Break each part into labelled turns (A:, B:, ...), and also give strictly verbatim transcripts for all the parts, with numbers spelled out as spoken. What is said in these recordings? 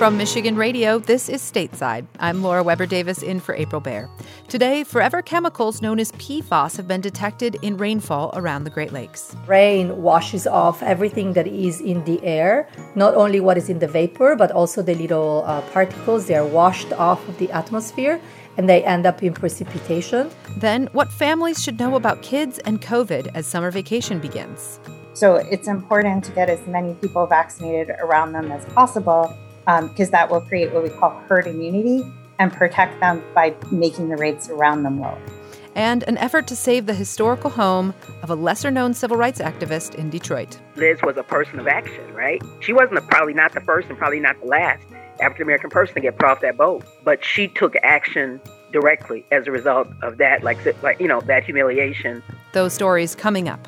A: From Michigan Radio, this is Stateside. I'm Laura Weber Davis in for April Baer. Today, forever chemicals known as P FAS have been detected in rainfall around the Great Lakes.
B: Rain washes off everything that is in the air, not only what is in the vapor, but also the little uh, particles. They are washed off of the atmosphere, and they end up in precipitation.
A: Then, what families should know about kids and COVID as summer vacation begins.
C: So it's important to get as many people vaccinated around them as possible, because um, that will create what we call herd immunity and protect them by making the rates around them low.
A: And an effort to save the historical home of a lesser-known civil rights activist in Detroit.
D: Liz was a person of action, right? She wasn't a, probably not the first and probably not the last African-American person to get put off that boat, but she took action directly as a result of that, like, like you know, that humiliation.
A: Those stories coming up.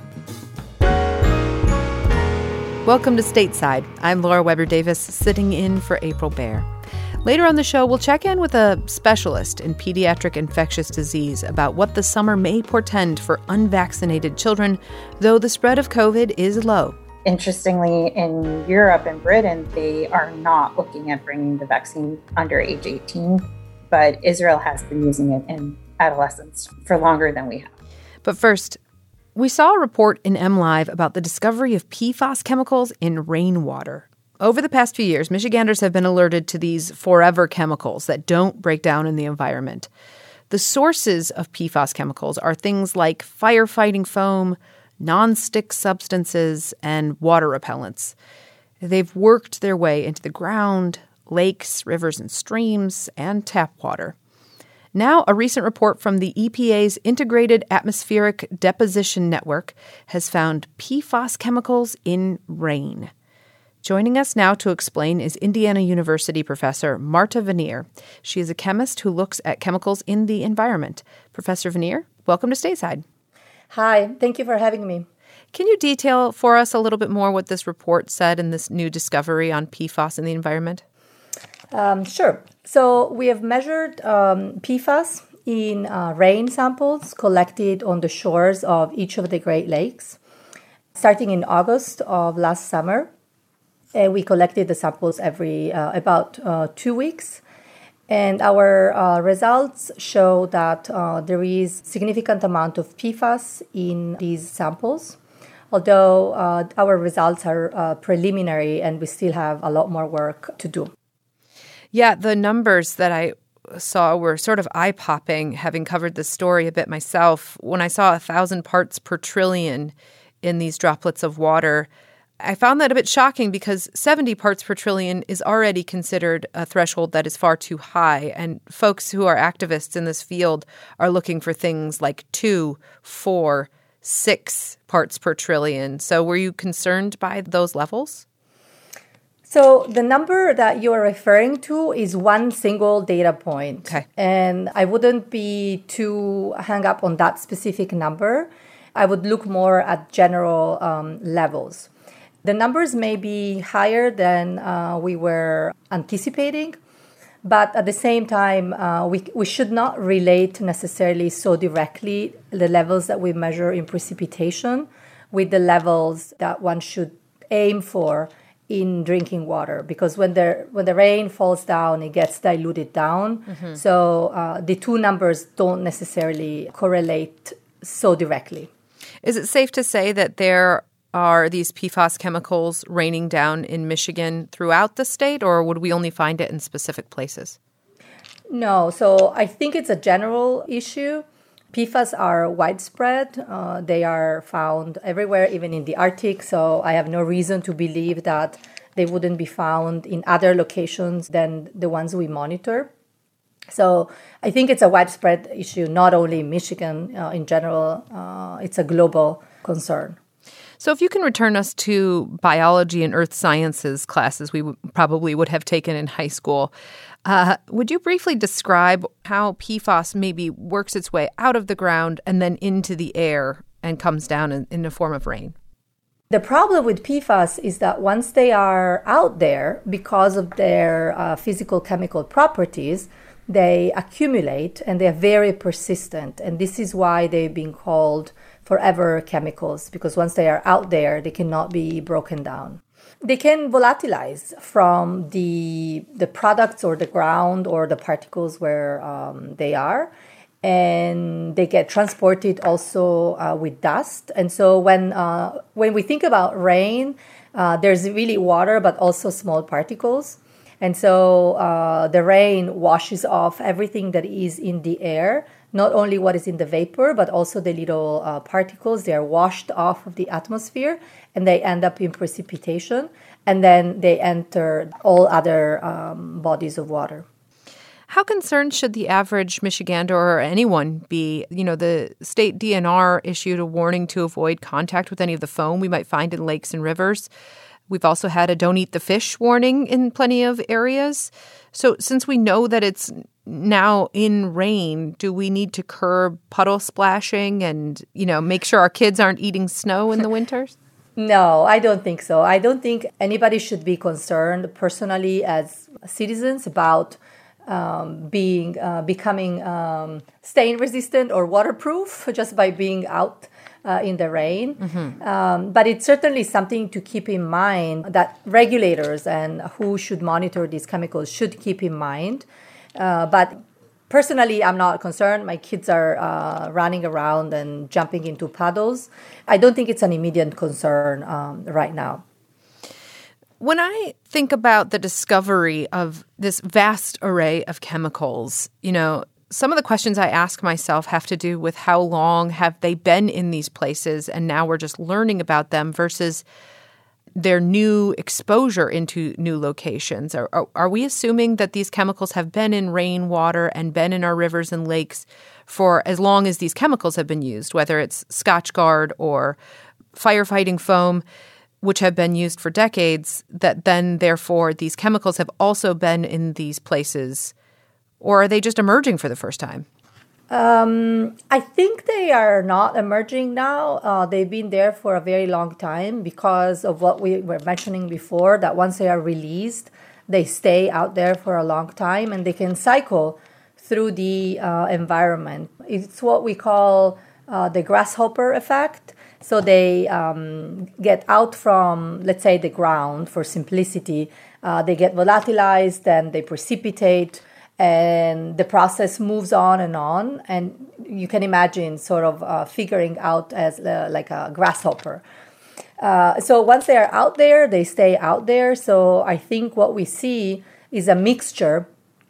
A: Welcome to Stateside. I'm Laura Weber Davis, sitting in for April Baer. Later on the show, we'll check in with a specialist in pediatric infectious disease about what the summer may portend for unvaccinated children, though the spread of COVID is low.
C: Interestingly, in Europe and Britain, they are not looking at bringing the vaccine under age eighteen, but Israel has been using it in adolescents for longer than we have.
A: But first, we saw a report in MLive about the discovery of P FAS chemicals in rainwater. Over the past few years, Michiganders have been alerted to these forever chemicals that don't break down in the environment. The sources of P FAS chemicals are things like firefighting foam, non-stick substances, and water repellents. They've worked their way into the ground, lakes, rivers, and streams, and tap water. Now, a recent report from the E P A's Integrated Atmospheric Deposition Network has found P FAS chemicals in rain. Joining us now to explain is Indiana University professor Marta Vanier. She is a chemist who looks at chemicals in the environment. Professor Vanier, welcome to Stateside.
B: Hi, thank you for having me.
A: Can you detail for us a little bit more what this report said in this new discovery on P FAS in the environment?
B: Um, sure. So we have measured um, P FAS in uh, rain samples collected on the shores of each of the Great Lakes, starting in August of last summer. And we collected the samples every uh, about uh, two weeks. And our uh, results show that uh, there is significant amount of P FAS in these samples, although uh, our results are uh, preliminary and we still have a lot more work to do.
A: Yeah, the numbers that I saw were sort of eye-popping, having covered this story a bit myself. When I saw one thousand parts per trillion in these droplets of water, I found that a bit shocking because seventy parts per trillion is already considered a threshold that is far too high. And folks who are activists in this field are looking for things like two, four, six parts per trillion. So were you concerned by those levels?
B: So the number that you are referring to is one single data point.
A: Okay.
B: And I wouldn't be too hung up on that specific number. I would look more at general um, levels. The numbers may be higher than uh, we were anticipating, but at the same time, uh, we, we should not relate necessarily so directly the levels that we measure in precipitation with the levels that one should aim for in drinking water, because when the when the rain falls down, it gets diluted down. Mm-hmm. So uh, the two numbers don't necessarily correlate so directly.
A: Is it safe to say that there are these P FAS chemicals raining down in Michigan throughout the state, or would we only find it in specific places?
B: No, so I think it's a general issue. P FAS are widespread. Uh, they are found everywhere, even in the Arctic. So I have no reason to believe that they wouldn't be found in other locations than the ones we monitor. So I think it's a widespread issue, not only in Michigan. Uh, in general, uh, it's a global concern.
A: So if you can return us to biology and earth sciences classes we w- probably would have taken in high school, uh, would you briefly describe how P FAS maybe works its way out of the ground and then into the air and comes down in, in the form of rain?
B: The problem with P FAS is that once they are out there, because of their uh, physical chemical properties, they accumulate and they're very persistent. And this is why they've been called forever chemicals, because once they are out there, they cannot be broken down. they can volatilize from the the products or the ground or the particles where um, they are. And they get transported also uh, with dust. And so when uh, when we think about rain, uh, there's really water, but also small particles. And so uh, the rain washes off everything that is in the air, not only what is in the vapor, but also the little uh, particles. They are washed off of the atmosphere, and they end up in precipitation. And then they enter all other um, bodies of water.
A: How concerned should the average Michigander or anyone be? You know, the state D N R issued a warning to avoid contact with any of the foam we might find in lakes and rivers. We've also had a don't eat the fish warning in plenty of areas. So since we know that it's now in rain, do we need to curb puddle splashing and, you know, make sure our kids aren't eating snow in the winters?
B: No, I don't think so. I don't think anybody should be concerned personally as citizens about Um, being uh, becoming um, stain resistant or waterproof just by being out uh, in the rain. Mm-hmm. Um, but it's certainly something to keep in mind that regulators and who should monitor these chemicals should keep in mind. Uh, but personally, I'm not concerned. My kids are uh, running around and jumping into puddles. I don't think it's an immediate concern um, right now.
A: When I think about the discovery of this vast array of chemicals, you know, some of the questions I ask myself have to do with how long have they been in these places and now we're just learning about them versus their new exposure into new locations. Are, are, are we assuming that these chemicals have been in rainwater and been in our rivers and lakes for as long as these chemicals have been used, whether it's Scotchgard or firefighting foam, which have been used for decades, that then, therefore, these chemicals have also been in these places? Or are they just emerging for the first time?
B: Um, I think they are not emerging now. Uh, they've been there for a very long time because of what we were mentioning before, that once they are released, they stay out there for a long time and they can cycle through the uh, environment. It's what we call uh, the grasshopper effect. So they um, get out from, let's say, the ground for simplicity. Uh, they get volatilized, then they precipitate, and the process moves on and on. And you can imagine sort of uh, figuring out as uh, like a grasshopper. Uh, so once they are out there, they stay out there. So I think what we see is a mixture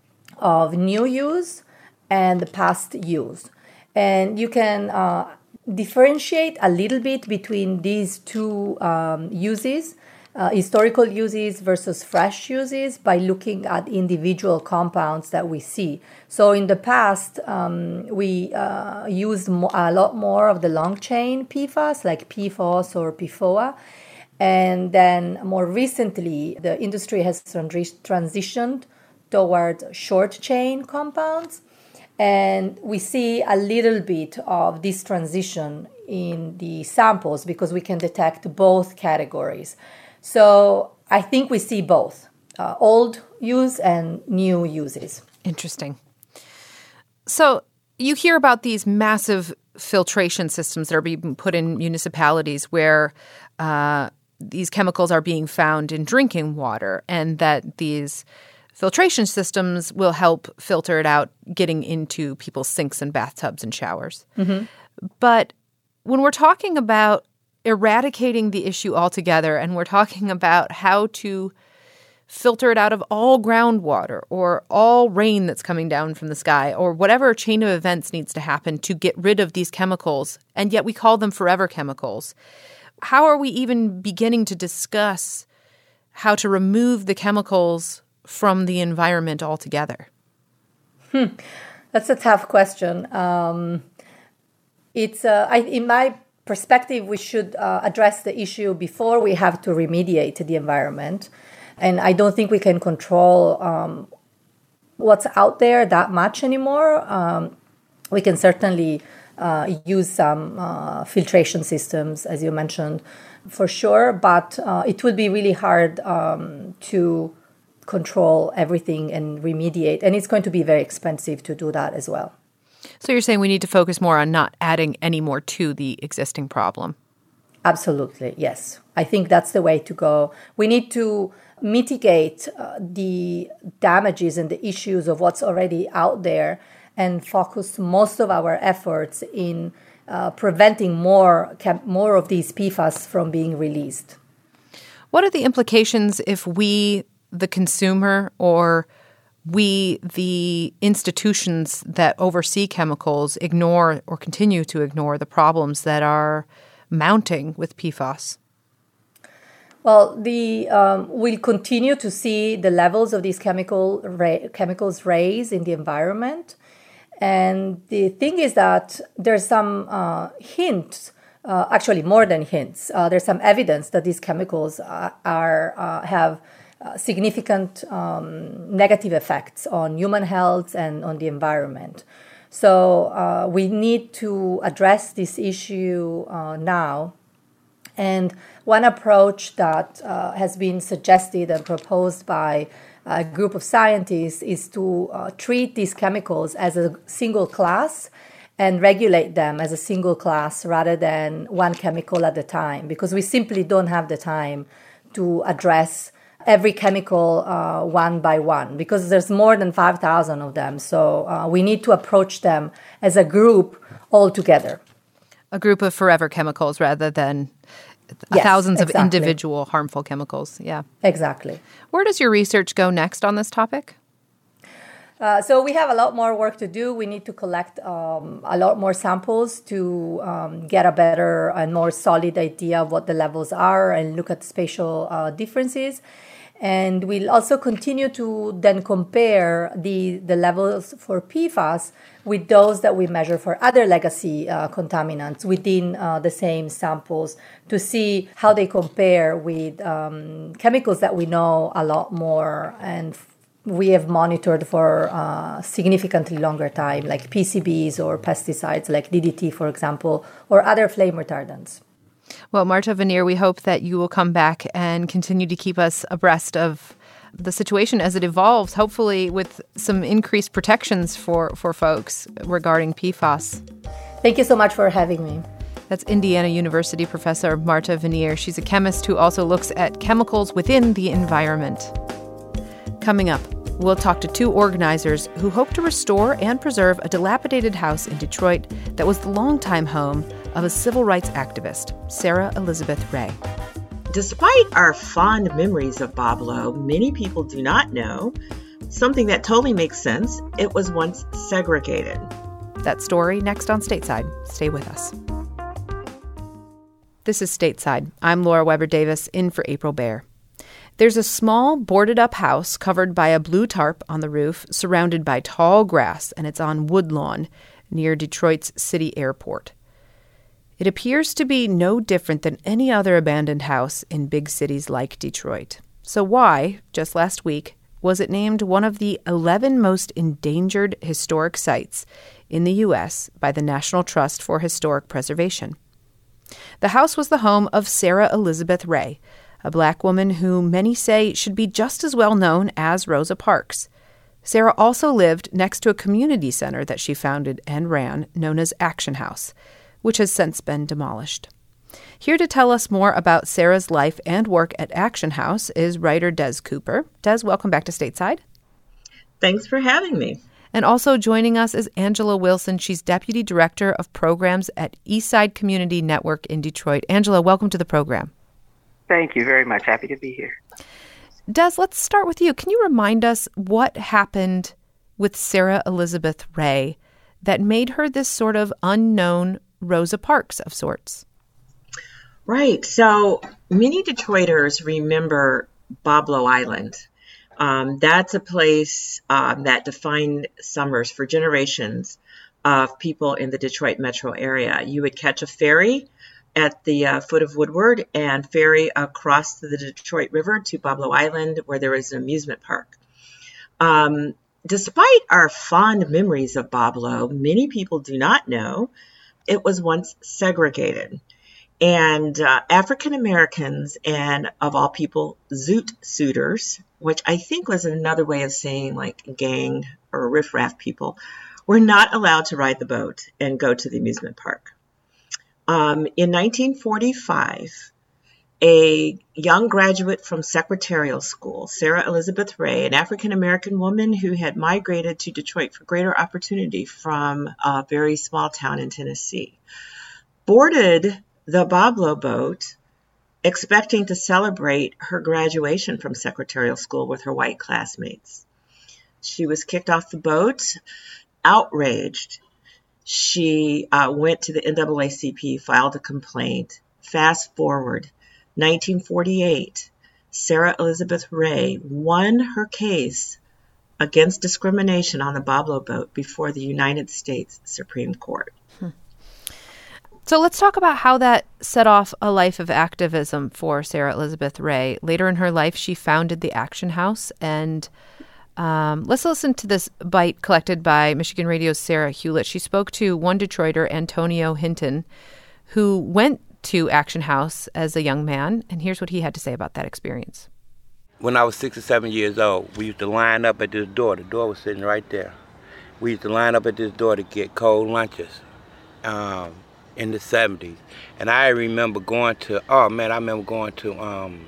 B: of new use and past use. And you can uh, differentiate a little bit between these two um, uses, uh, historical uses versus fresh uses, by looking at individual compounds that we see. So in the past, um, we uh, used mo- a lot more of the long chain P FAS, like P FOS or P FOA. And then more recently, the industry has trans- transitioned towards short chain compounds. And we see a little bit of this transition in the samples because we can detect both categories. So I think we see both, uh, old use and new uses.
A: Interesting. So you hear about these massive filtration systems that are being put in municipalities where uh, these chemicals are being found in drinking water, and that these filtration systems will help filter it out getting into people's sinks and bathtubs and showers. Mm-hmm. But when we're talking about eradicating the issue altogether, and we're talking about how to filter it out of all groundwater or all rain that's coming down from the sky or whatever chain of events needs to happen to get rid of these chemicals, and yet we call them forever chemicals, how are we even beginning to discuss how to remove the chemicals from the environment altogether?
B: Hmm. That's a tough question. Um, it's uh, I, in my perspective, we should uh, address the issue before we have to remediate the environment. And I don't think we can control um, what's out there that much anymore. Um, we can certainly uh, use some uh, filtration systems, as you mentioned, for sure. But uh, it would be really hard um, to control everything and remediate. And it's going to be very expensive to do that as well.
A: So you're saying we need to focus more on not adding any more to the existing problem?
B: Absolutely, yes. I think that's the way to go. We need to mitigate uh, the damages and the issues of what's already out there and focus most of our efforts in uh, preventing more chem- more of these P FAS from being released.
A: What are the implications if we, the consumer, or we, the institutions that oversee chemicals, ignore or continue to ignore the problems that are mounting with P FAS?
B: Well, the um, we'll continue to see the levels of these chemical ra- chemicals raise in the environment. And the thing is that there's some uh, hints, uh, actually more than hints. Uh, there's some evidence that these chemicals are, are uh, have uh, significant um, negative effects on human health and on the environment. So uh, we need to address this issue uh, now. And one approach that uh, has been suggested and proposed by a group of scientists is to uh, treat these chemicals as a single class and regulate them as a single class rather than one chemical at a time, because we simply don't have the time to address every chemical uh, one by one, because there's more than five thousand of them. So uh, we need to approach them as a group all together.
A: A group of forever chemicals rather than
B: Yes,
A: thousands
B: exactly.
A: of individual harmful chemicals. Yeah.
B: Exactly.
A: Where does your research go next on this topic?
B: Uh, so we have a lot more work to do. We need to collect um, a lot more samples to um, get a better and more solid idea of what the levels are and look at spatial uh, differences. And we'll also continue to then compare the, the levels for P FAS with those that we measure for other legacy uh, contaminants within uh, the same samples to see how they compare with um, chemicals that we know a lot more and we have monitored for uh, significantly longer time, like P C Bs or pesticides like D D T, for example, or other flame retardants.
A: Well, Marta Venier, we hope that you will come back and continue to keep us abreast of the situation as it evolves, hopefully with some increased protections for, for folks regarding P FAS.
B: Thank you so much for having me.
A: That's Indiana University professor Marta Venier. She's a chemist who also looks at chemicals within the environment. Coming up, we'll talk to two organizers who hope to restore and preserve a dilapidated house in Detroit that was the longtime home of a civil rights activist, Sarah Elizabeth Ray.
E: Despite our fond memories of Bob Lowe, many people do not know something that totally makes sense. It was once segregated.
A: That story next on Stateside. Stay with us. This is Stateside. I'm Laura Weber Davis, in for April Baer. There's a small boarded-up house covered by a blue tarp on the roof, surrounded by tall grass, and it's on Woodlawn near Detroit's city airport. It appears to be no different than any other abandoned house in big cities like Detroit. So why, just last week, was it named one of the eleven most endangered historic sites in the U S by the National Trust for Historic Preservation? The house was the home of Sarah Elizabeth Ray, a black woman who many say should be just as well known as Rosa Parks. Sarah also lived next to a community center that she founded and ran, known as Action House, which has since been demolished. Here to tell us more about Sarah's life and work at Action House is writer Des Cooper. Des, welcome back to Stateside.
E: Thanks for having me.
A: And also joining us is Angela Wilson. She's Deputy Director of Programs at Eastside Community Network in Detroit. Angela, welcome to the program.
D: Thank you very much. Happy to be here.
A: Des, let's start with you. Can you remind us what happened with Sarah Elizabeth Ray that made her this sort of unknown Rosa Parks of sorts?
E: Right. So many Detroiters remember Bob Lowe Island. Um, that's a place um, that defined summers for generations of people in the Detroit metro area. You would catch a ferry at the uh, foot of Woodward and ferry across the Detroit River to Bob Lowe Island, where there was an amusement park. Um, despite our fond memories of Bob Lowe, many people do not know it was once segregated. And uh, African Americans and, of all people, zoot suitors, which I think was another way of saying like gang or riffraff people, were not allowed to ride the boat and go to the amusement park. Um, in nineteen forty-five, a young graduate from Secretarial School, Sarah Elizabeth Ray, an African-American woman who had migrated to Detroit for greater opportunity from a very small town in Tennessee, boarded the Boblo boat, expecting to celebrate her graduation from Secretarial School with her white classmates. She was kicked off the boat, outraged. She uh, went to the N double A C P, filed a complaint. Fast forward, nineteen forty-eight, Sarah Elizabeth Ray won her case against discrimination on the Boblo boat before the United States Supreme Court.
A: Hmm. So let's talk about how that set off a life of activism for Sarah Elizabeth Ray. Later in her life, she founded the Action House. And um, let's listen to this bite collected by Michigan Radio's Sarah Hewlett. She spoke to one Detroiter, Antonio Hinton, who went to Action House as a young man. And here's what he had to say about that experience.
F: When I was six or seven years old, we used to line up at this door. The door was sitting right there. We used to line up at this door to get cold lunches. Um, in the seventies. And I remember going to, oh man, I remember going to um,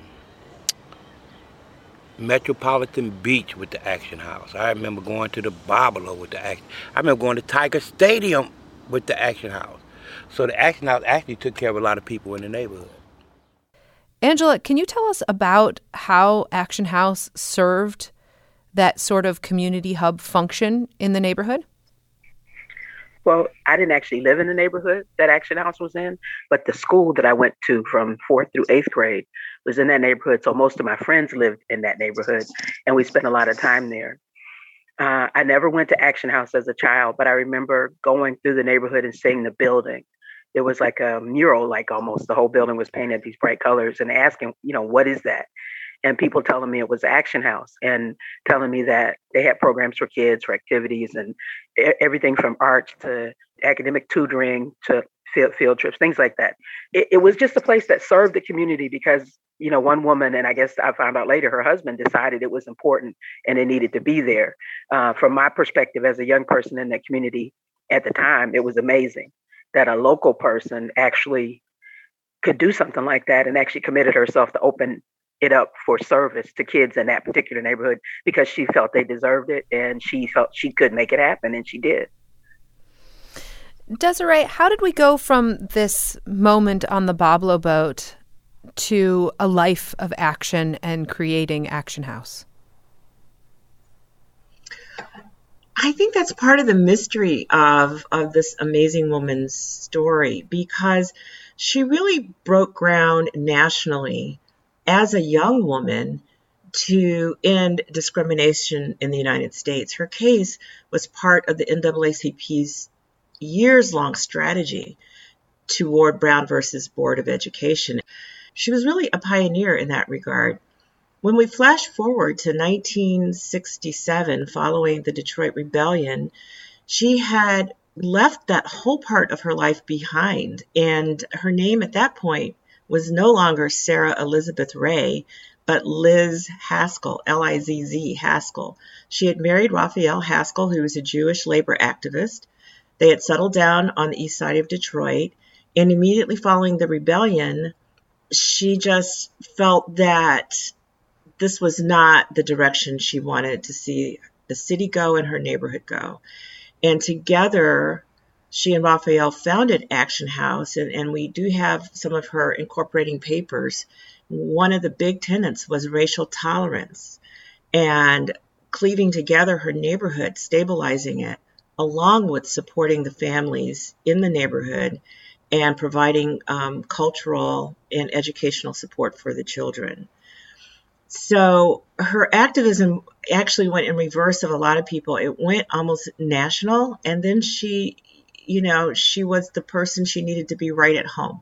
F: Metropolitan Beach with the Action House. I remember going to the Boblo with the Action. I remember going to Tiger Stadium with the Action House. So the Action House actually took care of a lot of people in the neighborhood.
A: Angela, can you tell us about how Action House served that sort of community hub function in the neighborhood?
D: Well, I didn't actually live in the neighborhood that Action House was in, but the school that I went to from fourth through eighth grade was in that neighborhood. So most of my friends lived in that neighborhood, and we spent a lot of time there. Uh, I never went to Action House as a child, but I remember going through the neighborhood and seeing the building. It was like a mural, like almost the whole building was painted these bright colors, and asking, you know, what is that? And people telling me it was Action House and telling me that they had programs for kids, for activities, and everything from arts to academic tutoring to field, field trips, things like that. It, it was just a place that served the community because, you know, one woman, and I guess I found out later, her husband decided it was important and it needed to be there. Uh, from my perspective as a young person in that community at the time, it was amazing that a local person actually could do something like that and actually committed herself to open it up for service to kids in that particular neighborhood because she felt they deserved it and she felt she could make it happen, and she did.
A: Desiree, how did we go from this moment on the Boblo boat to a life of action and creating Action House?
E: I think that's part of the mystery of, of this amazing woman's story, because she really broke ground nationally as a young woman to end discrimination in the United States. Her case was part of the N double A C P's years-long strategy toward Brown versus Board of Education. She was really a pioneer in that regard. When we flash forward to nineteen sixty-seven, following the Detroit Rebellion, she had left that whole part of her life behind, and her name at that point was no longer Sarah Elizabeth Ray, but Liz Haskell, L I Z Z Haskell. She had married Raphael Haskell, who was a Jewish labor activist. They had settled down on the east side of Detroit, and immediately following the rebellion, she just felt that this was not the direction she wanted to see the city go and her neighborhood go. And together, she and Raphael founded Action House, and, and we do have some of her incorporating papers. One of the big tenets was racial tolerance and cleaving together her neighborhood, stabilizing it, along with supporting the families in the neighborhood and providing um, cultural and educational support for the children. So her activism actually went in reverse of a lot of people. It went almost national, and then she you know, she was the person she needed to be right at home.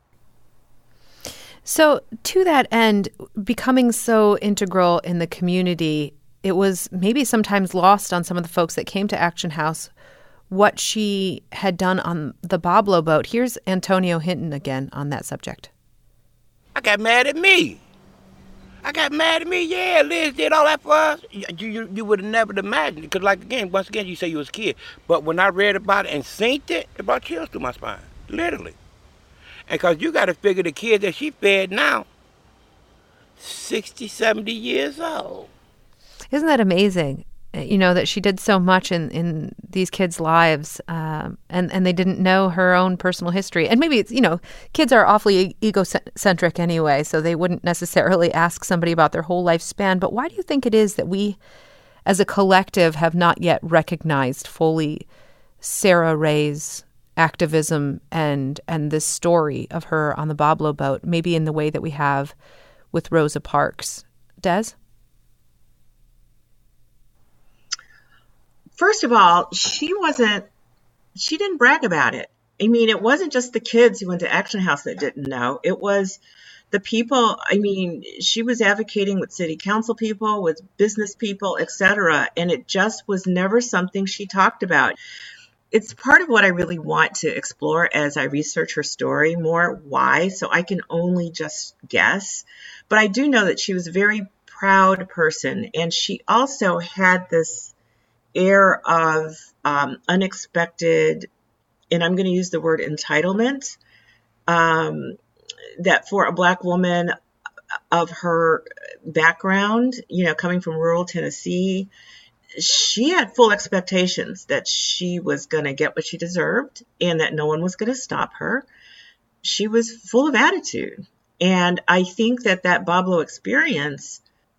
A: So to that end, becoming so integral in the community, it was maybe sometimes lost on some of the folks that came to Action House what she had done on the Boblo boat. Here's Antonio Hinton again on that subject.
F: I got mad at me. I got mad at me. Yeah, Liz did all that for us. You you, you would have never imagined it. Because, like, again, once again, you say you was a kid. But when I read about it and seen it, it brought chills through my spine. Literally. And because you got to figure the kids that she fed now, sixty, seventy years old.
A: Isn't that amazing? You know, that she did so much in, in these kids' lives, um, and, and they didn't know her own personal history. And maybe it's, you know, kids are awfully egocentric anyway, so they wouldn't necessarily ask somebody about their whole lifespan. But why do you think it is that we, as a collective, have not yet recognized fully Sarah Ray's activism and and this story of her on the Boblo boat, maybe in the way that we have with Rosa Parks? Des?
E: First of all, she wasn't, she didn't brag about it. I mean, it wasn't just the kids who went to Action House that didn't know. It was the people. I mean, she was advocating with city council people, with business people, et cetera. And it just was never something she talked about. It's part of what I really want to explore as I research her story more. Why? So I can only just guess. But I do know that she was a very proud person. And she also had this air of um, unexpected, and I'm going to use the word entitlement, um, that for a Black woman of her background, you know, coming from rural Tennessee, she had full expectations that she was going to get what she deserved and that no one was going to stop her. She was full of attitude. And I think that that Boblo experience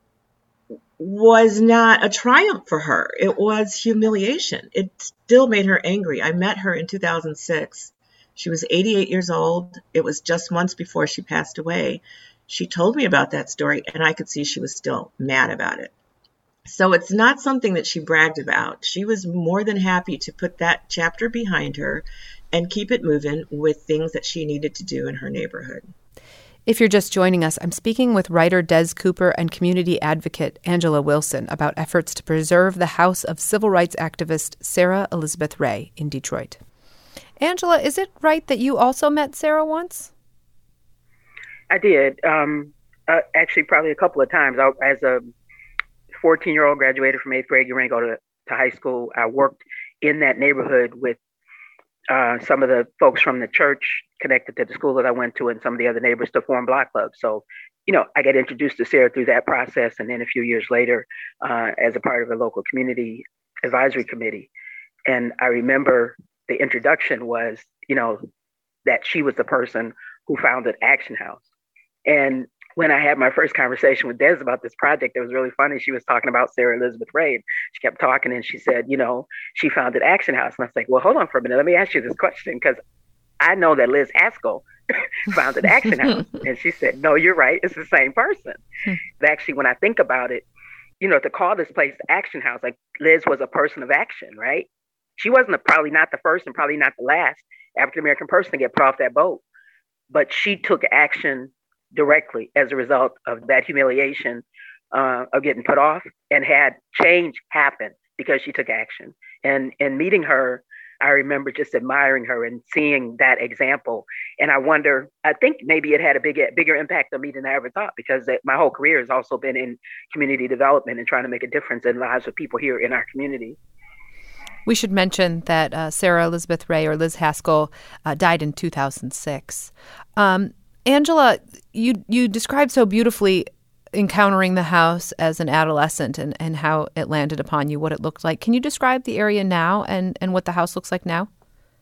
E: was not a triumph for her. It was humiliation. It still made her angry. I met her in two thousand six. She was eighty-eight years old. It was just months before she passed away. She told me about that story, and I could see she was still mad about it. So it's not something that she bragged about. She was more than happy to put that chapter behind her and keep it moving with things that she needed to do in her neighborhood.
A: If you're just joining us, I'm speaking with writer Des Cooper and community advocate Angela Wilson about efforts to preserve the house of civil rights activist Sarah Elizabeth Ray in Detroit. Angela, is it right that you also met Sarah once?
D: I did. Um, uh, actually, probably a couple of times. I, as a fourteen-year-old, graduated from eighth grade, getting ready to go to, to high school. I worked in that neighborhood with uh, some of the folks from the church connected to the school that I went to and some of the other neighbors to form Block Club. So, you know, I got introduced to Sarah through that process. And then a few years later, uh, as a part of a local community advisory committee. And I remember the introduction was, you know, that she was the person who founded Action House. And when I had my first conversation with Des about this project, it was really funny. She was talking about Sarah Elizabeth Ray. She kept talking and she said, you know, she founded Action House. And I was like, well, hold on for a minute. Let me ask you this question, because I know that Liz Haskell founded Action House. And she said, no, you're right. It's the same person. Actually, when I think about it, you know, to call this place Action House, like Liz was a person of action, right? She wasn't a, probably not the first and probably not the last African-American person to get put off that boat, but she took action directly as a result of that humiliation uh, of getting put off, and had change happen because she took action. And in meeting her, I remember just admiring her and seeing that example. And I wonder, I think maybe it had a big, bigger impact on me than I ever thought, because it, my whole career has also been in community development and trying to make a difference in the lives of people here in our community.
A: We should mention that uh, Sarah Elizabeth Ray, or Liz Haskell, uh, died in two thousand six. Um, Angela, you you described so beautifully encountering the house as an adolescent and, and how it landed upon you, what it looked like. Can you describe the area now and, and what the house looks like now?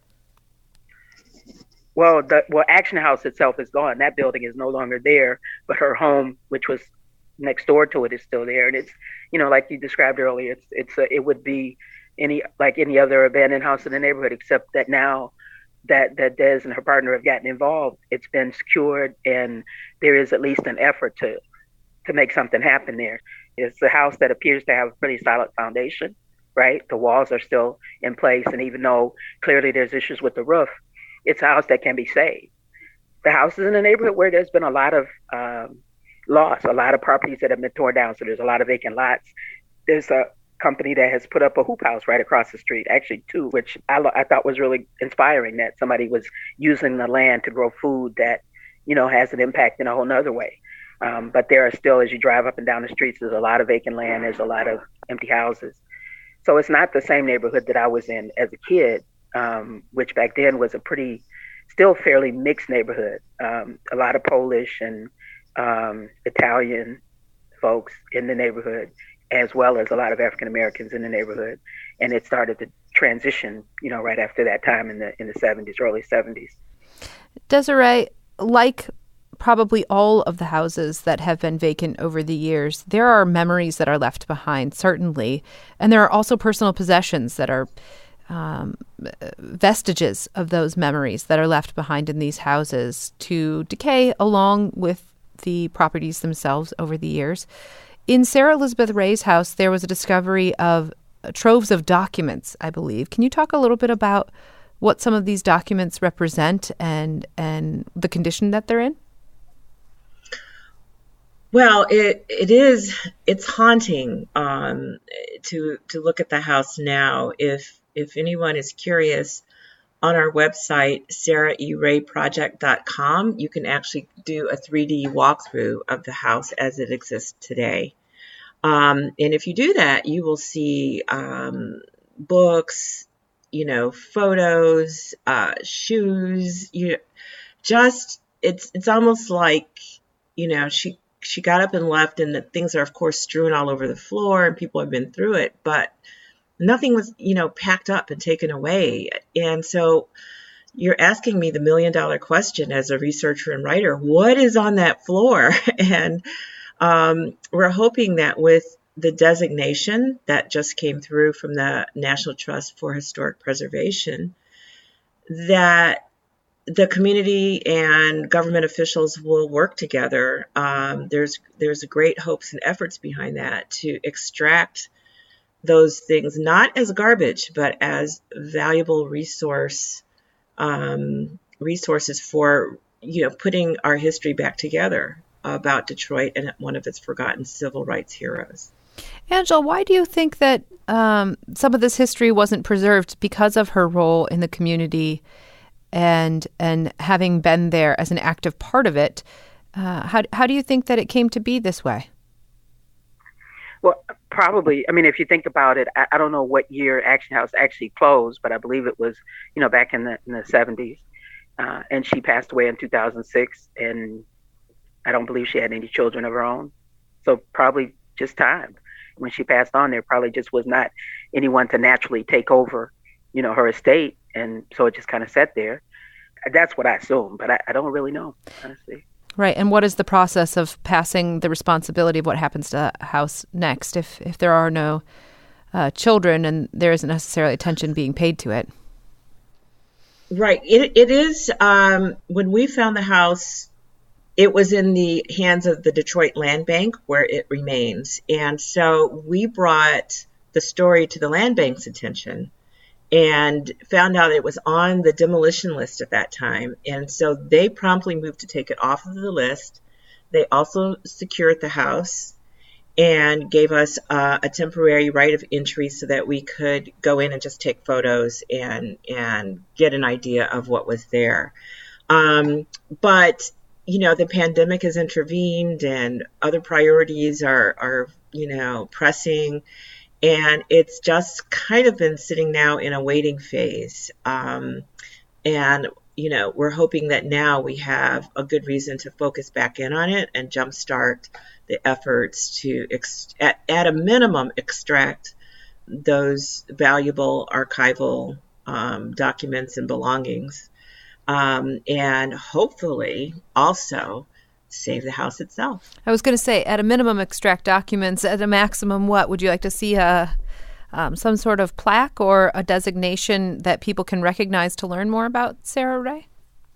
D: Well, the well, Action House itself is gone. That building is no longer there, but her home, which was next door to it, is still there. And it's, you know, like you described earlier, it's it's a, it would be any like any other abandoned house in the neighborhood, except that now that that Des and her partner have gotten involved, it's been secured, and there is at least an effort to to make something happen there. It's a house that appears to have a pretty solid foundation, right? The walls are still in place, and even though clearly there's issues with the roof, it's a house that can be saved. The house is in a neighborhood where there's been a lot of um, loss, a lot of properties that have been torn down, so there's a lot of vacant lots. There's a company that has put up a hoop house right across the street, actually two, which I, I thought was really inspiring, that somebody was using the land to grow food that, you know, has an impact in a whole nother way. Um, but there are still, as you drive up and down the streets, there's a lot of vacant land, there's a lot of empty houses. So it's not the same neighborhood that I was in as a kid, um, which back then was a pretty still fairly mixed neighborhood. Um, a lot of Polish and um, Italian folks in the neighborhood, as well as a lot of African Americans in the neighborhood. And it started to transition, you know, right after that time in the in the seventies, early seventies.
A: Desiree, like probably all of the houses that have been vacant over the years, there are memories that are left behind, certainly. And there are also personal possessions that are um, vestiges of those memories that are left behind in these houses to decay along with the properties themselves over the years. In Sarah Elizabeth Ray's house, there was a discovery of troves of documents, I believe. Can you talk a little bit about what some of these documents represent and and the condition that they're in?
E: Well, it it is it's haunting um, to to look at the house now. If if anyone is curious, on our website, sarah e ray project dot com, you can actually do a three D walkthrough of the house as it exists today. Um, and if you do that, you will see um, books, you know, photos, uh, shoes. You just it's it's almost like, you know, she she got up and left, and the things are of course strewn all over the floor, and people have been through it, but nothing was, you know, packed up and taken away. And so you're asking me the million dollar question as a researcher and writer, what is on that floor? and um, we're hoping that with the designation that just came through from the National Trust for Historic Preservation, that the community and government officials will work together. Um, there's there's great hopes and efforts behind that to extract those things, not as garbage, but as valuable resource um, resources for, you know, putting our history back together about Detroit and one of its forgotten civil rights heroes.
A: Angela, why do you think that um, some of this history wasn't preserved? Because of her role in the community and and having been there as an active part of it, uh, how how do you think that it came to be this way?
D: Well, probably. I mean, if you think about it, I, I don't know what year Action House actually closed, but I believe it was, you know, back in the in the seventies. Uh, and she passed away in two thousand six, and I don't believe she had any children of her own. So probably just time. When she passed on, there probably just was not anyone to naturally take over, you know, her estate, and so it just kind of sat there. That's what I assume, but I, I don't really know, honestly.
A: Right. And what is the process of passing the responsibility of what happens to the house next if, if there are no uh, children and there isn't necessarily attention being paid to it?
E: Right. It, it is. Um, when we found the house, it was in the hands of the Detroit Land Bank where it remains. And so we brought the story to the Land Bank's attention and found out it was on the demolition list at that time. And so they promptly moved to take it off of the list. They also secured the house and gave us uh, a temporary right of entry so that we could go in and just take photos and and get an idea of what was there. Um, but, you know, the pandemic has intervened and other priorities are, are you know, pressing. And it's just kind of been sitting now in a waiting phase. Um, and, you know, we're hoping that now we have a good reason to focus back in on it and jumpstart the efforts to, ex- at, at a minimum, extract those valuable archival um, documents and belongings. Um, and hopefully also save the house itself.
A: I was going to say, at a minimum, extract documents. At a maximum, what? Would you like to see a, um, some sort of plaque or a designation that people can recognize to learn more about Sarah Ray?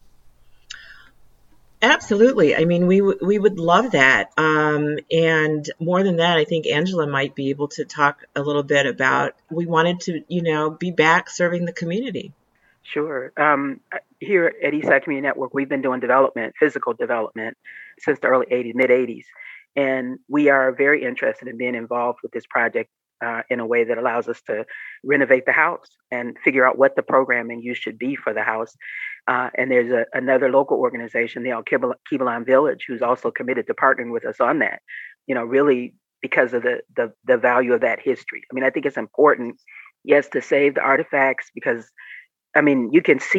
E: Absolutely. I mean, we w- we would love that. Um, and more than that, I think Angela might be able to talk a little bit about, we wanted to, you know, be back serving the community.
D: Sure. Um, here at Eastside Community Network, we've been doing development, physical development, since the early eighties, mid eighties. And we are very interested in being involved with this project uh, in a way that allows us to renovate the house and figure out what the programming use should be for the house. Uh, and there's a, another local organization, the Al-Kibalan Village, who's also committed to partnering with us on that, you know, really because of the, the, the value of that history. I mean, I think it's important, yes, to save the artifacts because I mean, you can see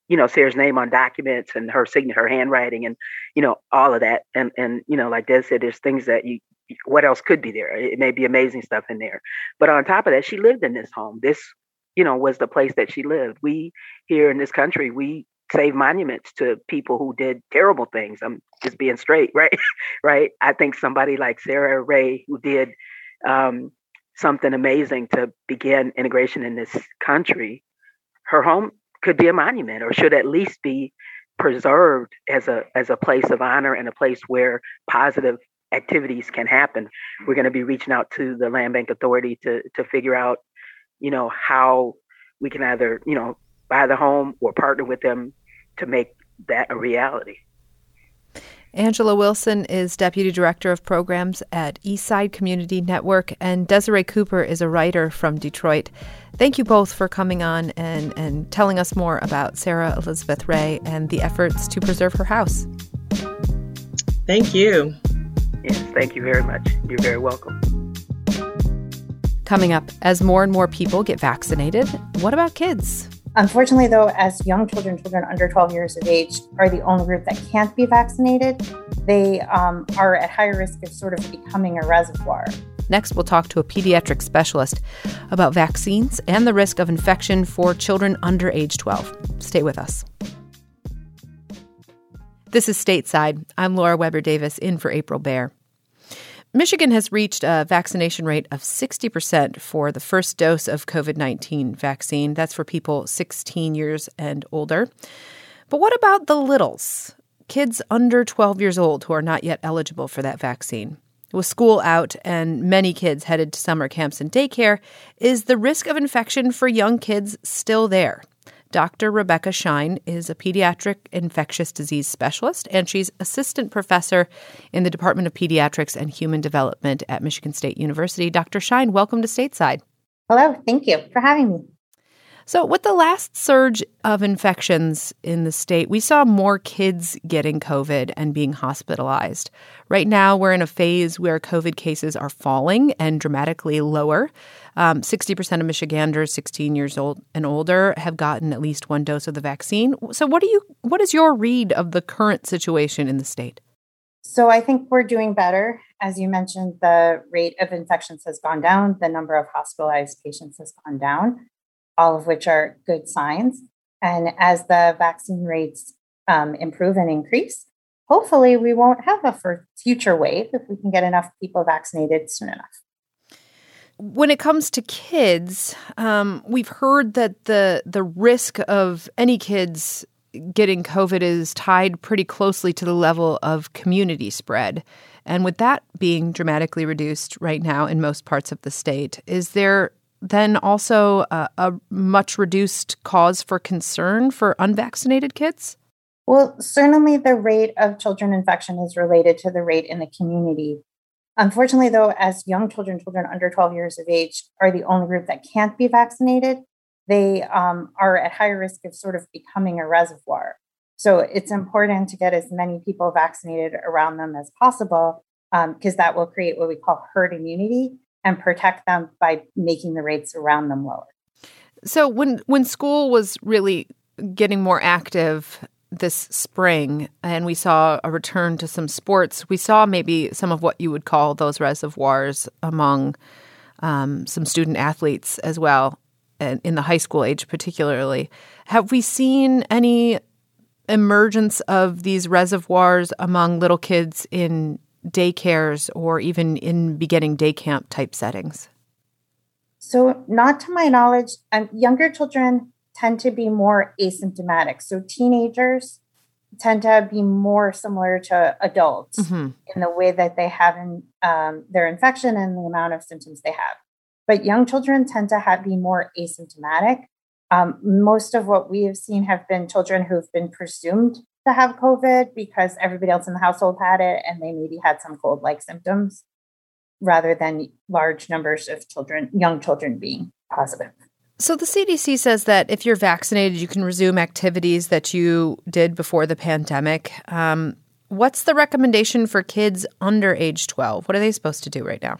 D: you know, Sarah's name on documents and her signature, her handwriting, and you know, all of that. And and you know, like Des said, there's things that you, what else could be there? It may be amazing stuff in there. But on top of that, she lived in this home. This, you know, was the place that she lived. We here in this country, we save monuments to people who did terrible things. I'm just being straight, right? Right. I think somebody like Sarah Ray, who did um, something amazing to begin integration in this country, her home could be a monument, or should at least be preserved as a as a place of honor and a place where positive activities can happen. We're going to be reaching out to the Land Bank Authority to to figure out, you know, how we can either, you know, buy the home or partner with them to make that a reality.
A: Angela Wilson is Deputy Director of Programs at Eastside Community Network, and Desiree Cooper is a writer from Detroit. Thank you both for coming on and, and telling us more about Sarah Elizabeth Ray and the efforts to preserve her house.
E: Thank you.
D: Yes, thank you very much. You're very welcome.
A: Coming up, as more and more people get vaccinated, what about kids?
C: Unfortunately, though, as young children, children under twelve years of age are the only group that can't be vaccinated, they um, are at higher risk of sort of becoming a reservoir.
A: Next, we'll talk to a pediatric specialist about vaccines and the risk of infection for children under age twelve. Stay with us. This is Stateside. I'm Laura Weber Davis, in for April Baer. Michigan has reached a vaccination rate of sixty percent for the first dose of covid nineteen vaccine. That's for people sixteen years and older. But what about the littles? Kids under twelve years old who are not yet eligible for that vaccine. With school out and many kids headed to summer camps and daycare, is the risk of infection for young kids still there? Doctor Rebecca Shine is a pediatric infectious disease specialist, and she's assistant professor in the Department of Pediatrics and Human Development at Michigan State University. Doctor Shine, welcome to Stateside.
C: Hello, thank you for having me.
A: So with the last surge of infections in the state, we saw more kids getting COVID and being hospitalized. Right now, we're in a phase where COVID cases are falling and dramatically lower. Um, sixty percent of Michiganders sixteen years old and older have gotten at least one dose of the vaccine. So what do you? What is your read of the current situation in the state?
C: So I think we're doing better. As you mentioned, the rate of infections has gone down. The number of hospitalized patients has gone down, all of which are good signs. And as the vaccine rates um, improve and increase, hopefully we won't have a future wave if we can get enough people vaccinated soon enough.
A: When it comes to kids, um, we've heard that the the risk of any kids getting COVID is tied pretty closely to the level of community spread. And with that being dramatically reduced right now in most parts of the state, is there then also a, a much reduced cause for concern for unvaccinated kids?
C: Well, certainly the rate of children infection is related to the rate in the community. Unfortunately, though, as young children, children under twelve years of age are the only group that can't be vaccinated, they um, are at higher risk of sort of becoming a reservoir. So it's important to get as many people vaccinated around them as possible, because um, that will create what we call herd immunity and protect them by making the rates around them lower.
A: So when when school was really getting more active this spring and we saw a return to some sports, we saw maybe some of what you would call those reservoirs among um, some student athletes as well, and in the high school age particularly. Have we seen any emergence of these reservoirs among little kids in daycares or even in beginning day camp type settings?
C: So not to my knowledge, um, younger children tend to be more asymptomatic. So teenagers tend to be more similar to adults mm-hmm. in the way that they have in, um, their infection and the amount of symptoms they have. But young children tend to have, be more asymptomatic. Um, most of what we have seen have been children who've been presumed to have COVID because everybody else in the household had it and they maybe had some cold-like symptoms, rather than large numbers of children, young children being positive.
A: So the C D C says that if you're vaccinated, you can resume activities that you did before the pandemic. Um, what's the recommendation for kids under age twelve? What are they supposed to do right now?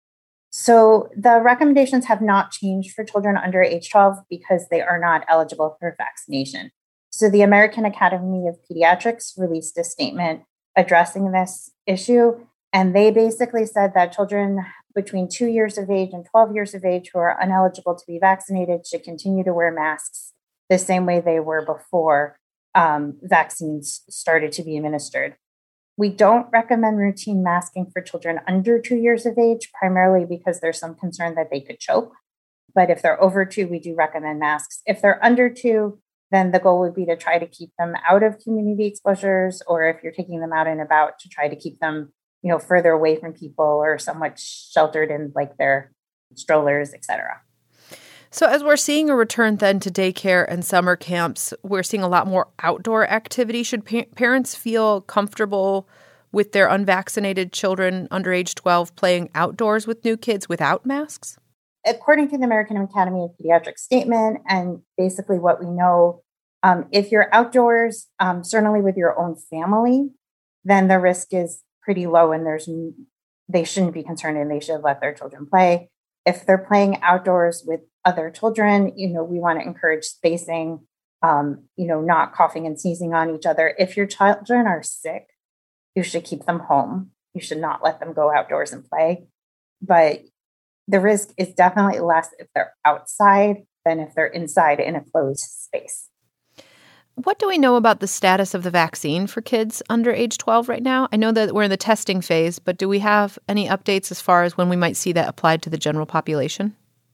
C: So the recommendations have not changed for children under age twelve because they are not eligible for vaccination. So the American Academy of Pediatrics released a statement addressing this issue, and they basically said that children between two years of age and twelve years of age who are ineligible to be vaccinated should continue to wear masks the same way they were before um, vaccines started to be administered. We don't recommend routine masking for children under two years of age, primarily because there's some concern that they could choke. But if they're over two, we do recommend masks. If they're under two, then the goal would be to try to keep them out of community exposures, or if you're taking them out and about, to try to keep them, you know, further away from people or somewhat sheltered in like their strollers, et cetera.
A: So as we're seeing a return then to daycare and summer camps, we're seeing a lot more outdoor activity. Should pa- parents feel comfortable with their unvaccinated children under age twelve playing outdoors with new kids without masks?
C: According to the American Academy of Pediatrics statement, and basically what we know, um, if you're outdoors, um, certainly with your own family, then the risk is pretty low, and there's they shouldn't be concerned, and they should let their children play. If they're playing outdoors with other children, you know, we want to encourage spacing, um, you know, not coughing and sneezing on each other. If your children are sick, you should keep them home. You should not let them go outdoors and play. But the risk is definitely less if they're outside than if they're inside in a closed space.
A: What do we know about the status of the vaccine for kids under age twelve right now? I know that we're in the testing phase, but do we have any updates as far as when we might see that applied to the general population?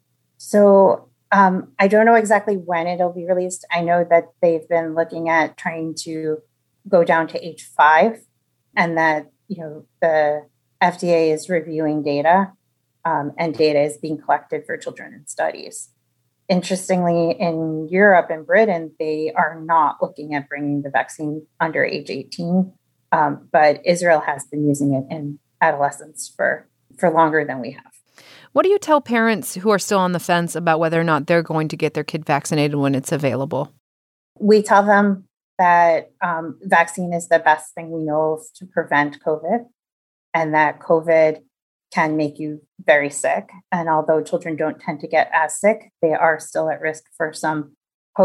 C: So um, I don't know exactly when it'll be released. I know that they've been looking at trying to go down to age five, and that, you know, the F D A is reviewing data, um, and data is being collected for children in studies. Interestingly, in Europe and Britain, they are not looking at bringing the vaccine under age eighteen, um, but Israel has been using it in adolescents for, for longer than we have.
A: What do you tell parents who are still on the fence about whether or not they're going to get their kid vaccinated when it's available?
C: We tell them that um, vaccine is the best thing we know of to prevent COVID, and that COVID can make you very sick. And although children don't tend to get as sick, they are still at risk for some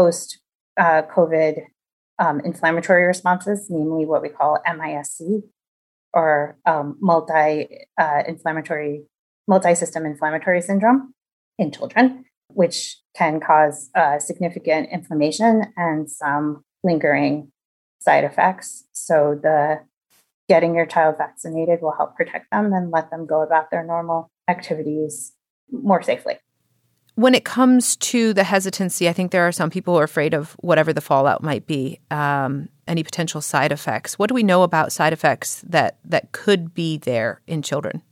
C: post-COVID uh, um, inflammatory responses, namely what we call M I S C, or um, multi-inflammatory, uh, multi-system inflammatory syndrome in children, which can cause uh, significant inflammation and some lingering side effects. So the getting your child vaccinated will help protect them and let them go about their normal activities more safely.
A: When it comes to the hesitancy, I think there are some people who are afraid of whatever the fallout might be, um, any potential side effects. What do we know about side effects that, that could be there in children?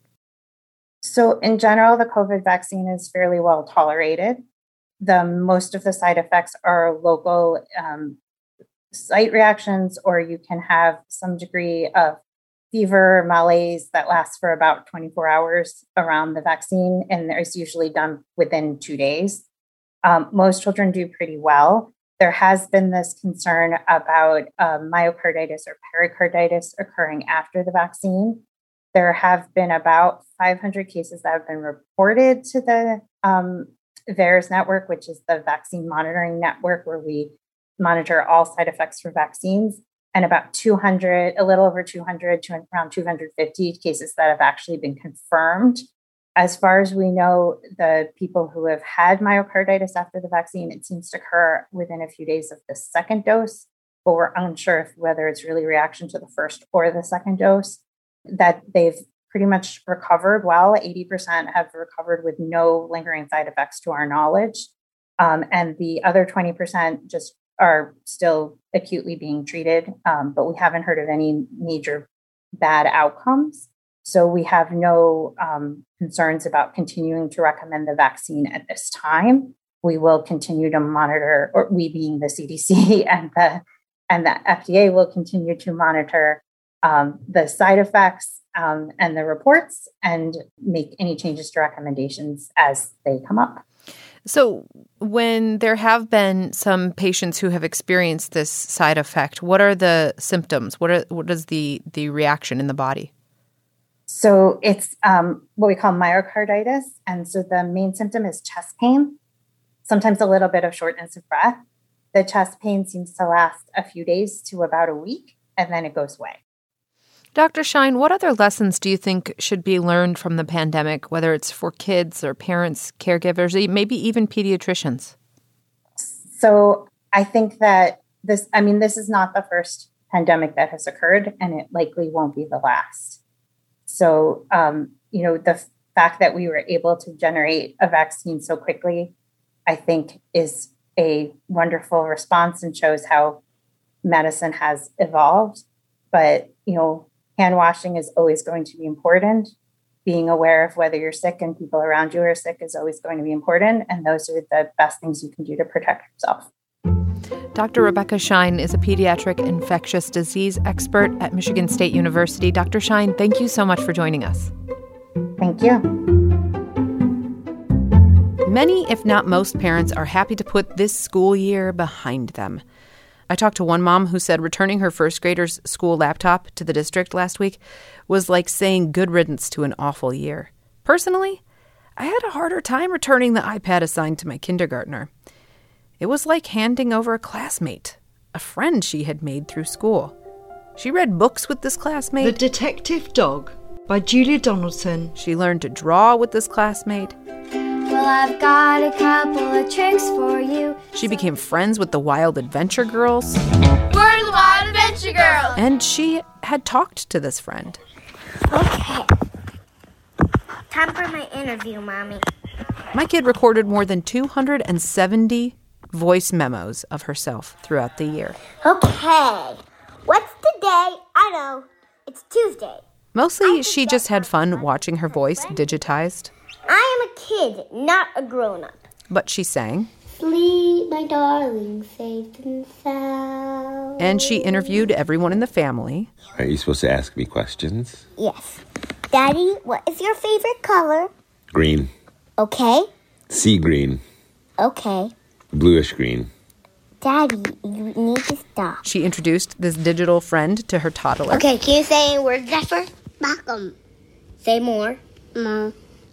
C: So in general, the COVID vaccine is fairly well tolerated. The most of the side effects are local um, site reactions, or you can have some degree of fever, malaise that lasts for about twenty-four hours around the vaccine, and it's usually done within two days. Um, most children do pretty well. There has been this concern about uh, myocarditis or pericarditis occurring after the vaccine. There have been about five hundred cases that have been reported to the um, VAERS network, which is the vaccine monitoring network where we monitor all side effects for vaccines, and about two hundred, a little over two hundred, to around two hundred fifty cases that have actually been confirmed. As far as we know, the people who have had myocarditis after the vaccine, it seems to occur within a few days of the second dose, but we're unsure if whether it's really reaction to the first or the second dose. That they've pretty much recovered well. eighty percent have recovered with no lingering side effects to our knowledge. Um, and the other twenty percent just are still acutely being treated, um, but we haven't heard of any major bad outcomes. So we have no um, concerns about continuing to recommend the vaccine at this time. We will continue to monitor, or we being the C D C and the and the F D A will continue to monitor um, the side effects um, and the reports, and make any changes to recommendations as they come up.
A: So when there have been some patients who have experienced this side effect, what are the symptoms? What are what is the, the reaction in the body?
C: So it's um, what we call myocarditis. And so the main symptom is chest pain, sometimes a little bit of shortness of breath. the chest pain seems to last a few days to about a week, and then it goes away.
A: Doctor Shine, what other lessons do you think should be learned from the pandemic, whether it's for kids or parents, caregivers, maybe even pediatricians?
C: So I think that this, I mean, this is not the first pandemic that has occurred, and it likely won't be the last. So, um, you know, the f- fact that we were able to generate a vaccine so quickly, I think, is a wonderful response and shows how medicine has evolved. But, you know, hand washing is always going to be important. Being aware of whether you're sick and people around you are sick is always going to be important. And those are the best things you can do to protect yourself.
A: Doctor Rebecca Shine is a pediatric infectious disease expert at Michigan State University. Doctor Shine, thank you so much for joining us.
C: Thank you.
A: Many, if not most, parents are happy to put this school year behind them. I talked to one mom who said returning her first grader's school laptop to the district last week was like saying good riddance to an awful year. Personally, I had a harder time returning the iPad assigned to my kindergartner. It was like handing over a classmate, a friend she had made through school. She read books with this classmate.
G: The Detective Dog by Julia Donaldson.
A: She learned to draw with this classmate.
H: Well, I've got a couple of tricks for you.
A: She became friends with the Wild Adventure Girls.
H: We're the Wild Adventure Girls!
A: And she had talked to this friend.
H: Okay. Time for my interview, Mommy.
A: My kid recorded more than two hundred seventy voice memos of herself throughout the year.
H: Okay. What's the day? I know. It's Tuesday.
A: Mostly, she just had fun watching her voice digitized.
H: I am a kid, not a grown-up.
A: But she sang.
H: Sleep, my darling, safe and sound.
A: And she interviewed everyone in the family.
I: Are you supposed to ask me questions?
H: Yes. Daddy, what is your favorite color?
I: Green.
H: Okay.
I: Sea green.
H: Okay.
I: Bluish green.
H: Daddy, you need to stop.
A: She introduced this digital friend to her toddler.
H: Okay, can you say any words, Zephyr? Malcolm. Say more. More.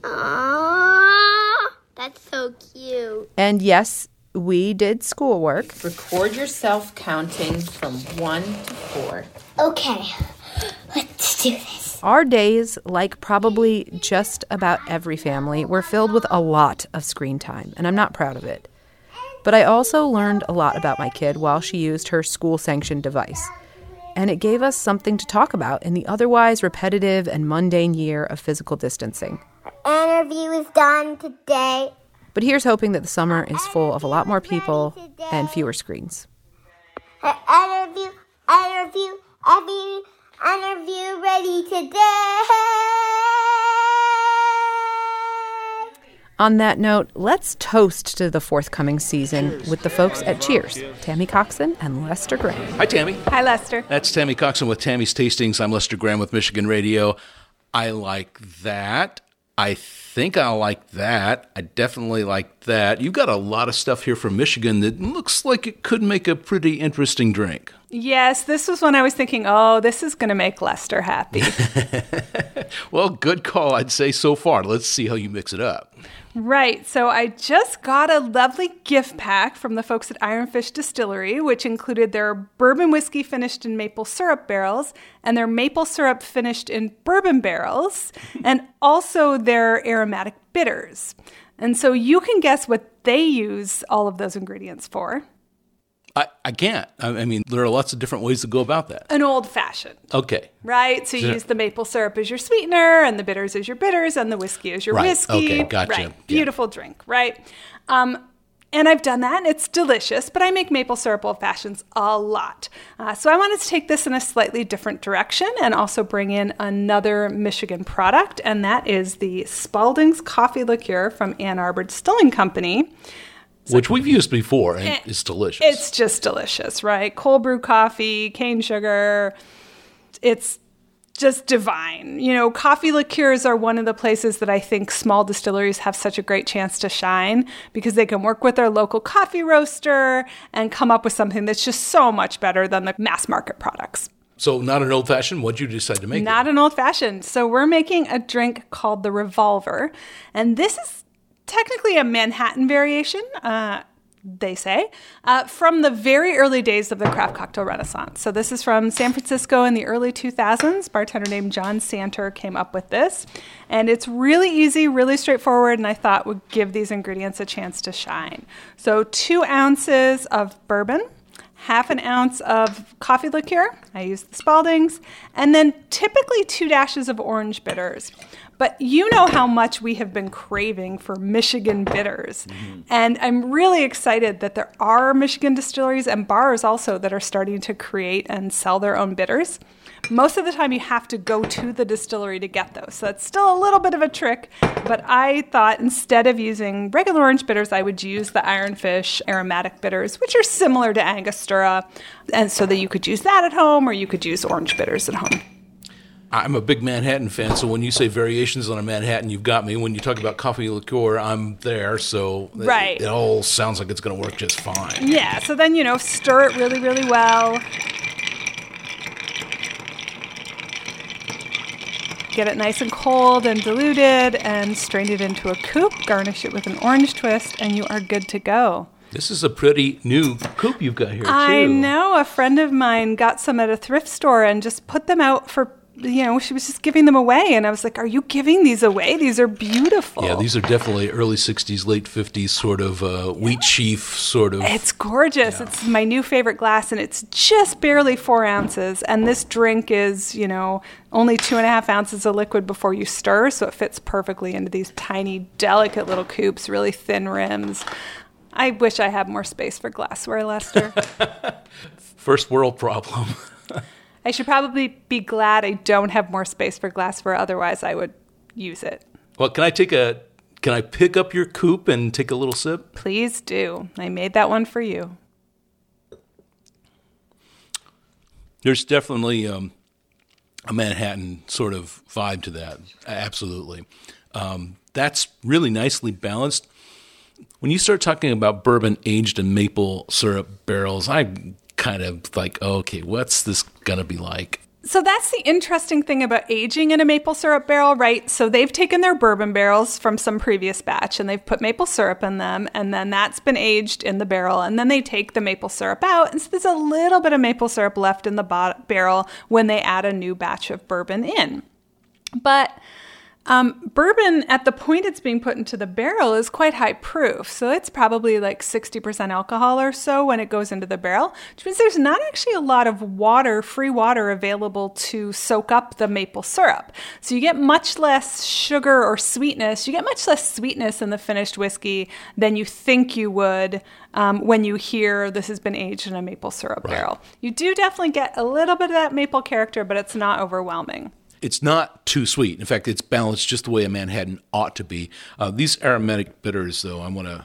H: Aww, that's so cute.
A: And yes, we did schoolwork.
J: Record yourself counting from one to four.
H: Okay, let's do this.
A: Our days, like probably just about every family, were filled with a lot of screen time, and I'm not proud of it. But I also learned a lot about my kid while she used her school-sanctioned device. And it gave us something to talk about in the otherwise repetitive and mundane year of physical distancing.
H: Our interview is done today.
A: But here's hoping that the summer is full of a lot more people and fewer screens.
H: Our interview, interview, every interview ready today.
A: On that note, let's toast to the forthcoming season with the folks at Cheers, Tammy Coxon and Lester Graham.
K: Hi, Tammy.
L: Hi, Lester.
K: That's Tammy Coxon with Tammy's Tastings. I'm Lester Graham with Michigan Radio. I like that. I think I like that. I definitely like that. You've got a lot of stuff here from Michigan that looks like it could make a pretty interesting drink.
L: Yes, this was when I was thinking, oh, this is going to make Lester happy.
K: Well, good call, I'd say so far. Let's see how you mix it up.
L: Right. So I just got a lovely gift pack from the folks at Ironfish Distillery, which included their bourbon whiskey finished in maple syrup barrels and their maple syrup finished in bourbon barrels, and also their aromatic bitters. And so you can guess what they use all of those ingredients for.
K: I, I can't. I, I mean, there are lots of different ways to go about that.
L: An old-fashioned.
K: Okay.
L: Right? So you
K: So-
L: use the maple syrup as your sweetener, and the bitters as your bitters, and the whiskey as your
K: Right.
L: whiskey.
K: Okay, gotcha.
L: Right.
K: Yeah.
L: Beautiful drink, right? Um, and I've done that, and it's delicious, but I make maple syrup old-fashions a lot. Uh, so I wanted to take this in a slightly different direction and also bring in another Michigan product, and that is the Spalding's Coffee Liqueur from Ann Arbor Distilling Company.
K: Which we've used before, and
L: Eh,
K: it's delicious.
L: It's just delicious, right? Cold brew coffee, cane sugar. It's just divine. You know, coffee liqueurs are one of the places that I think small distilleries have such a great chance to shine because they can work with their local coffee roaster and come up with something that's just so much better than the mass market products.
K: So not an old-fashioned. What'd you decide to make?
L: Not an old-fashioned. So we're making a drink called the Revolver, and this is technically a Manhattan variation. Uh, they say, uh, from the very early days of the craft cocktail renaissance. So this is from San Francisco in the early two thousands. Bartender named John Santer came up with this. And it's really easy, really straightforward, and I thought would give these ingredients a chance to shine. So two ounces of bourbon, half an ounce of coffee liqueur, I use the Spaldings, and then typically two dashes of orange bitters. But you know how much we have been craving for Michigan bitters. Mm-hmm. And I'm really excited that there are Michigan distilleries and bars also that are starting to create and sell their own bitters. Most of the time you have to go to the distillery to get those. So it's still a little bit of a trick, but I thought instead of using regular orange bitters, I would use the Ironfish aromatic bitters, which are similar to Angostura. And so that you could use that at home or you could use orange bitters at home.
K: I'm a big Manhattan fan, so when you say variations on a Manhattan, you've got me. When you talk about coffee liqueur, I'm there, so
L: right.
K: it, it all sounds like it's going to work just fine.
L: Yeah, so then, you know, stir it really, really well. Get it nice and cold and diluted and strain it into a coupe, garnish it with an orange twist, and you are good to go.
K: This is a pretty new coupe you've got here, too.
L: I know. A friend of mine got some at a thrift store and just put them out for, you know, she was just giving them away. And I was like, are you giving these away? These are beautiful.
K: Yeah, these are definitely early sixties, late fifties sort of uh, wheat sheaf sort of.
L: It's gorgeous.
K: Yeah.
L: It's my new favorite glass, and it's just barely four ounces. And this drink is, you know, only two and a half ounces of liquid before you stir, so it fits perfectly into these tiny, delicate little coupes, really thin rims. I wish I had more space for glassware, Lester.
K: First world problem.
L: I should probably be glad I don't have more space for glassware, otherwise I would use it.
K: Well, can I take a, can I pick up your coupe and take a little sip?
L: Please do. I made that one for you.
K: There's definitely um, a Manhattan sort of vibe to that. Absolutely. Um, that's really nicely balanced. When you start talking about bourbon aged in maple syrup barrels, I'm kind of like, oh, okay, what's this going to be like?
L: So that's the interesting thing about aging in a maple syrup barrel, right? So they've taken their bourbon barrels from some previous batch and they've put maple syrup in them, and then that's been aged in the barrel, and then they take the maple syrup out, and so there's a little bit of maple syrup left in the bot- barrel when they add a new batch of bourbon in. But Um, bourbon, at the point it's being put into the barrel, is quite high proof. So it's probably like sixty percent alcohol or so when it goes into the barrel, which means there's not actually a lot of water, free water available to soak up the maple syrup. So you get much less sugar or sweetness. You get much less sweetness in the finished whiskey than you think you would um, when you hear this has been aged in a maple syrup right. barrel. You do definitely get a little bit of that maple character, but it's not overwhelming.
K: It's not too sweet. In fact, it's balanced just the way a Manhattan ought to be. Uh, these aromatic bitters, though, I want to...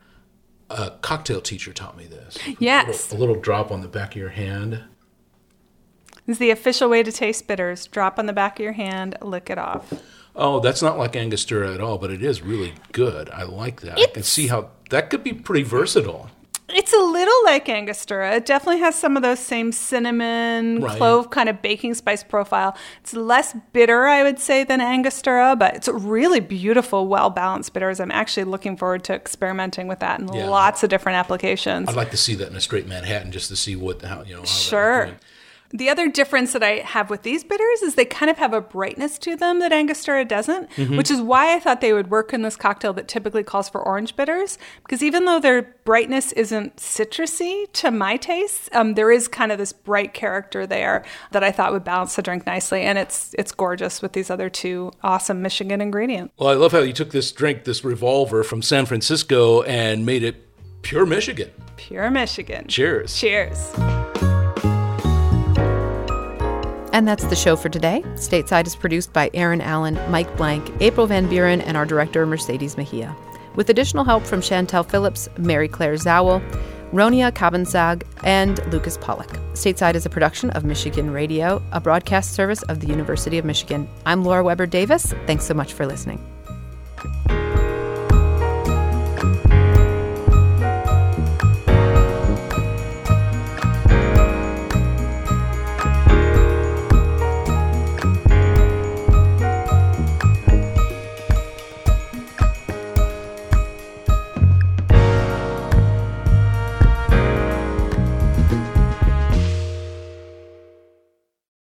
K: A cocktail teacher taught me this.
L: Yes.
K: A little, a little drop on the back of your hand.
L: This is the official way to taste bitters. Drop on the back of your hand, lick it off.
K: Oh, that's not like Angostura at all, but it is really good. I like that.
L: It's,
K: I can see how that could be pretty versatile.
L: It's a little like Angostura. It definitely has some of those same cinnamon, right. clove kind of baking spice profile. It's less bitter, I would say, than Angostura, but it's a really beautiful, well-balanced bitters. I'm actually looking forward to experimenting with that in yeah. lots of different applications.
K: I'd like to see that in a straight Manhattan just to see what, how, you know, how
L: sure.
K: that
L: The other difference that I have with these bitters is they kind of have a brightness to them that Angostura doesn't, mm-hmm. which is why I thought they would work in this cocktail that typically calls for orange bitters. Because even though their brightness isn't citrusy to my taste, um, there is kind of this bright character there that I thought would balance the drink nicely. And it's it's gorgeous with these other two awesome Michigan ingredients.
K: Well, I love how you took this drink, this Revolver from San Francisco, and made it pure Michigan.
L: Pure Michigan.
K: Cheers.
L: Cheers.
A: And that's the show for today. Stateside is produced by Aaron Allen, Mike Blank, April Van Buren, and our director, Mercedes Mejia, with additional help from Chantel Phillips, Mary Claire Zowell, Ronia Kabensag, and Lucas Pollock. Stateside is a production of Michigan Radio, a broadcast service of the University of Michigan. I'm Laura Weber Davis. Thanks so much for listening.